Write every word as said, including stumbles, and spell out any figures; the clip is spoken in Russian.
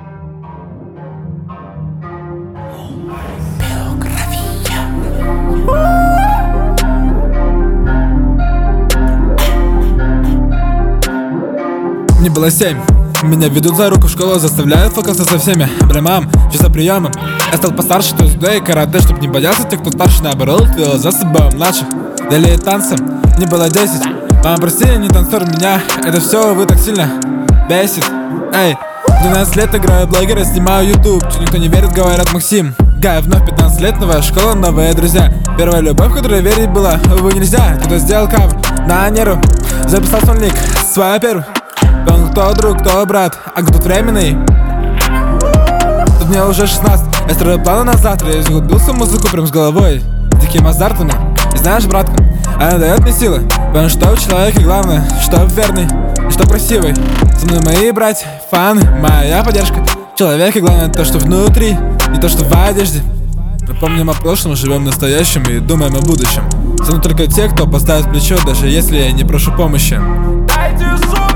Мне было семь. Меня ведут за руку в школу, заставляют фокусы со всеми. Блямам, часа приема. Я стал постарше, то есть да и карате, чтоб не боялся тех, кто старше. Наоборот, вел за собой младших. Далее танцы, мне было десять. Мама, прости, не танцор меня. Это все вы так сильно бесит. Эй, двенадцать лет играю блогера, снимаю ютуб. Чуть никто не верит, говорят Максим. Гай, вновь пятнадцать лет, новая школа, новые друзья. Первая любовь, в которой верить было, увы, нельзя. Кто-то сделал кавер на нерву, записал сольник, свою первую. Он кто друг, кто брат, а кто временный. Тут мне уже шестнадцать, я строю планы на завтра. Я изгубился в музыку прям с головой, диким азартом. И знаешь, братка, она дает мне силы. Потому что в человеке главное, что верный и что красивый. Со мной мои братья, фаны, моя поддержка. В человеке главное то, что внутри, и то, что в одежде. Мы помним о прошлом, живем настоящим и думаем о будущем. Со мной только те, кто поставит плечо, даже если я не прошу помощи.